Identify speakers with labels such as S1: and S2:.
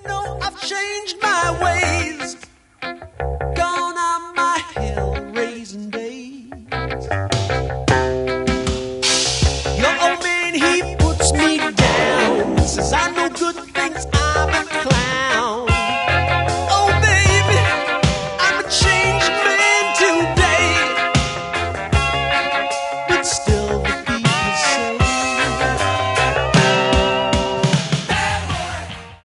S1: know I've changed my ways, gone on my hell-raising days. Your old man, he puts me down, says I know